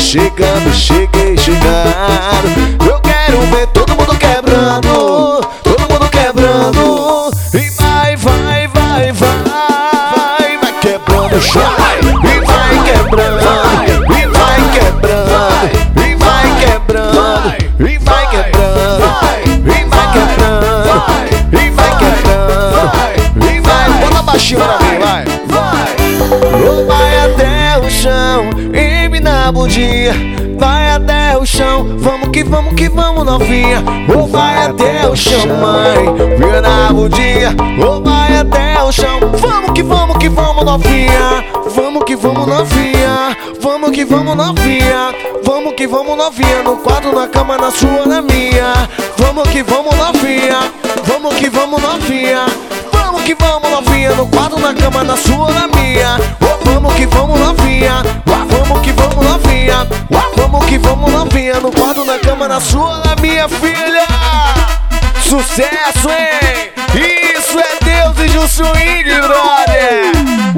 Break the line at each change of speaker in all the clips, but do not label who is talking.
chegando, cheguei chegando. Eu quero ver todo mundo quebrando, todo mundo quebrando. E vai, vai, vai, vai, vai quebrando o chão. E vai quebrando, e vai quebrando, e vai quebrando, e vai quebrando, e vai quebrando, e vai quebrando, e vai. Bota baixinho pra mim, vai. Ou vai até o chão, empina a bundinha, vai até o chão, vamos que vamos novinha. Ou vai até o chão, mãe, empina a bundinha, ou vai até o chão, vamos que vamos novinha, vamos que vamos novinha, vamos que vamos novinha, vamos que vamos novinha, no quarto, na cama, na sua, na minha, vamos que vamos novinha, vamos que vamos novinha, vamos que vamos novinha, no quarto, na cama, na sua, na minha. Vamos que vamos novinha, vamos que vamos novinha, vamos que vamos novinha, no quarto, na cama, na sua, na minha, filha. Sucesso, hein? Isso é Deus e Ju Swing, brother.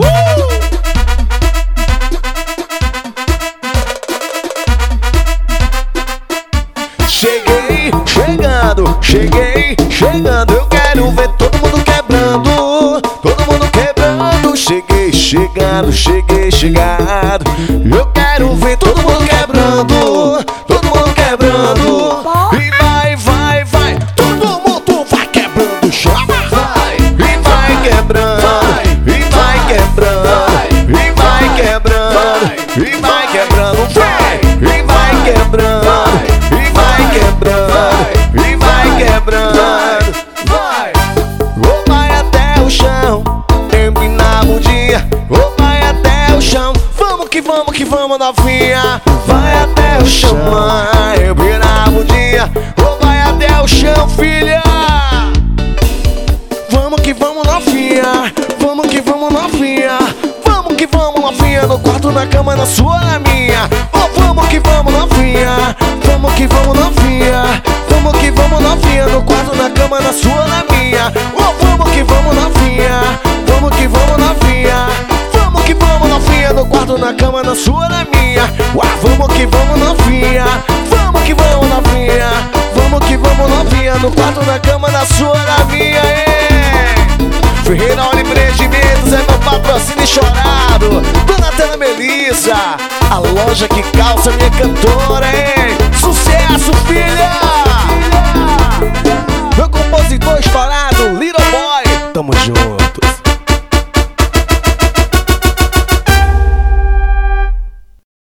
Cheguei chegando, cheguei chegando. Eu quero ver todo mundo quebrando, todo mundo quebrando. Cheguei chegando, cheguei chegando. Eu quero ver todo mundo quebrando, todo mundo quebrando. E vai, vai, vai, todo mundo vai quebrando o chão. Vai, e vai quebrando, e vai quebrando, e vai quebrando, e vai quebrando. Vai, e vai quebrando, e vai quebrando, e vai quebrando. Vai, ou vai até o chão, empina a bundinha, ou vai até o chão, vamos que vamos novinha, vai até o chão, mãe, empina a bundinha, ou vai até o chão, filha. Vamos que vamos novinha, vamos que vamos novinha, vamos que vamos novinha, no quarto, na cama, na sua, na minha. Oh, vamos que vamos novinha, vamos que vamos novinha, vamos que vamos novinha, no quarto, na cama, na sua, na minha. Oh, vamos que vamos novinha, vamos que vamos novinha, vamos que vamos novinha, no quarto, na cama, na sua, na minha. Vamos que vamos novinha, vamos que vamos novinha, vamos que vamos novinha, no quarto, na cama, na sua, na minha. Ferreira Olha Empreendimentos é meu patrocínio chorado. Dona Tana Melissa, a loja que calça minha cantora, hein? Sucesso, filha! Meu compositor estourado, Little Boy, tamo junto.